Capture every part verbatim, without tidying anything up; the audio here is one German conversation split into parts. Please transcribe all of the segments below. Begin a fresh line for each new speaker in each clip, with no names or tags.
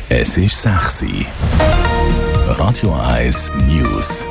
Es ist sechs Uhr. Radio eins News.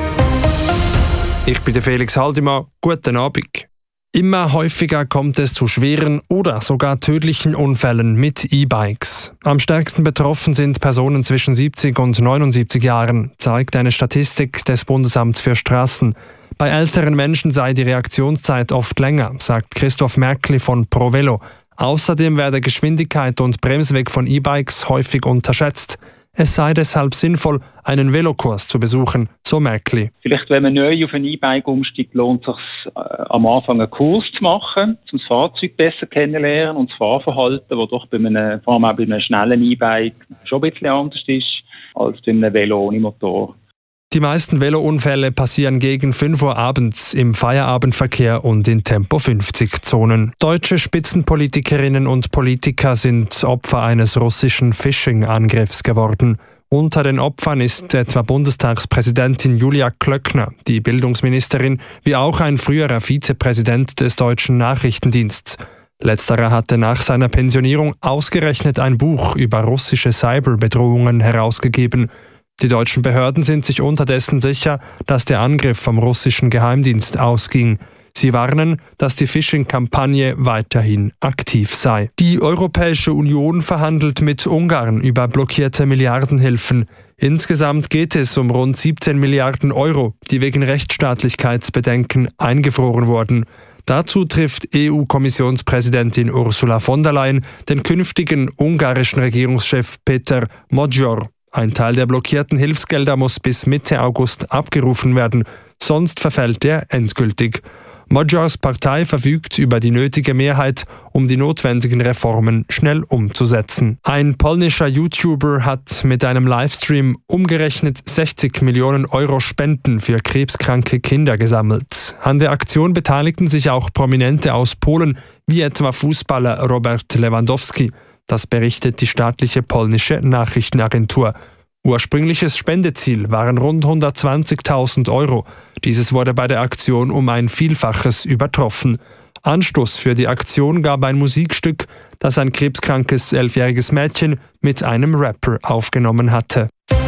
Ich bin der Felix Haldimann. Guten Abend. Immer häufiger kommt es zu schweren oder sogar tödlichen Unfällen mit E-Bikes. Am stärksten betroffen sind Personen zwischen siebzig und neunundsiebzig Jahren, zeigt eine Statistik des Bundesamts für Straßen. Bei älteren Menschen sei die Reaktionszeit oft länger, sagt Christoph Merkli von ProVelo. Außerdem werde Geschwindigkeit und Bremsweg von E-Bikes häufig unterschätzt. Es sei deshalb sinnvoll, einen Velokurs zu besuchen, so Merkli.
Vielleicht, wenn man neu auf ein E-Bike umsteigt, lohnt es sich äh, am Anfang einen Kurs zu machen, um das Fahrzeug besser kennenzulernen und das Fahrverhalten, das doch bei einem, vor allem auch bei einem schnellen E-Bike schon ein bisschen anders ist als bei einem Velo ohne Motor.
Die meisten Velounfälle passieren gegen fünf Uhr abends im Feierabendverkehr und in Tempo fünfzig Zonen. Deutsche Spitzenpolitikerinnen und Politiker sind Opfer eines russischen Phishing-Angriffs geworden. Unter den Opfern ist etwa Bundestagspräsidentin Julia Klöckner, die Bildungsministerin, wie auch ein früherer Vizepräsident des deutschen Nachrichtendienstes. Letzterer hatte nach seiner Pensionierung ausgerechnet ein Buch über russische Cyberbedrohungen herausgegeben. Die deutschen Behörden sind sich unterdessen sicher, dass der Angriff vom russischen Geheimdienst ausging. Sie warnen, dass die Phishing-Kampagne weiterhin aktiv sei. Die Europäische Union verhandelt mit Ungarn über blockierte Milliardenhilfen. Insgesamt geht es um rund siebzehn Milliarden Euro, die wegen Rechtsstaatlichkeitsbedenken eingefroren wurden. Dazu trifft E U-Kommissionspräsidentin Ursula von der Leyen den künftigen ungarischen Regierungschef Peter Magyar. Ein Teil der blockierten Hilfsgelder muss bis Mitte August abgerufen werden, sonst verfällt er endgültig. Magyars Partei verfügt über die nötige Mehrheit, um die notwendigen Reformen schnell umzusetzen. Ein polnischer YouTuber hat mit einem Livestream umgerechnet sechzig Millionen Euro Spenden für krebskranke Kinder gesammelt. An der Aktion beteiligten sich auch Prominente aus Polen, wie etwa Fußballer Robert Lewandowski. Das berichtet die staatliche polnische Nachrichtenagentur. Ursprüngliches Spendeziel waren rund hundertzwanzigtausend Euro. Dieses wurde bei der Aktion um ein Vielfaches übertroffen. Anstoß für die Aktion gab ein Musikstück, das ein krebskrankes elfjähriges Mädchen mit einem Rapper aufgenommen hatte.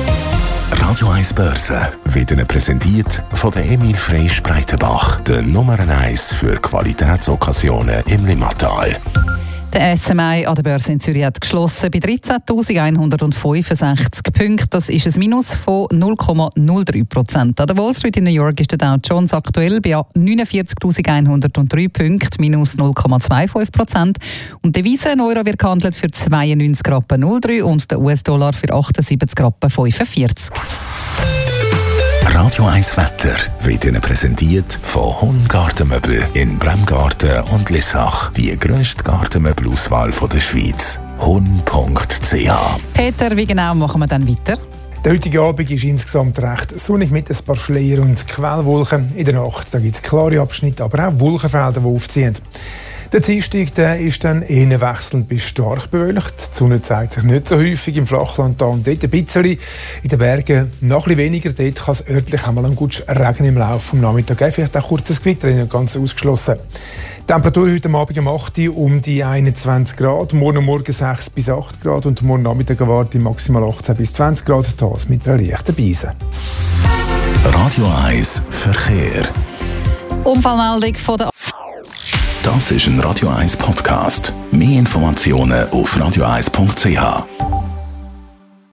Radio eins Börse wird Ihnen präsentiert von der Emil Freysch Breitenbach, der Nummer eins für Qualitätsokkasionen im Limmatal.
Der S M I an der Börse in Zürich hat geschlossen bei dreizehntausendeinhundertfünfundsechzig Punkten. Das ist ein Minus von null Komma null drei Prozent. An der Wall Street in New York ist der Dow Jones aktuell bei neunundvierzigtausendeinhundertdrei Punkten, minus null Komma fünfundzwanzig Prozent. Und der Devise Euro wird gehandelt für zweiundneunzig Rappen null drei und der U S-Dollar für achtundsiebzig Rappen fünfundvierzig.
Radio eins Wetter wird Ihnen präsentiert von Hun Gartenmöbel in Bremgarten und Lissach. Die grösste Gartenmöbelauswahl der Schweiz. hun punkt c h.
Peter, wie genau machen wir dann weiter?
Der heutige Abend ist insgesamt recht sonnig mit ein paar Schleier und Quellwolken. In der Nacht gibt es klare Abschnitte, aber auch Wolkenfelder, die aufziehen. Der Dienstag der ist dann eher wechselnd bis stark bewölkt. Die Sonne zeigt sich nicht so häufig im Flachland da und dort ein bisschen. In den Bergen noch ein bisschen weniger. Dort kann es örtlich einmal ein gutes Regen im Laufe des Nachmittags. Vielleicht auch kurzes Gewitter, nicht ganz ausgeschlossen. Die Temperatur heute Abend um acht Uhr um die einundzwanzig Grad, morgen Morgen sechs bis acht Grad und morgen Nachmittag erwartet maximal achtzehn bis zwanzig Grad, das mit einer leichten Beise.
Radio eins Verkehr.
Unfallmeldung von der
Das ist ein Radio eins Podcast. Mehr Informationen auf radio eins punkt c h.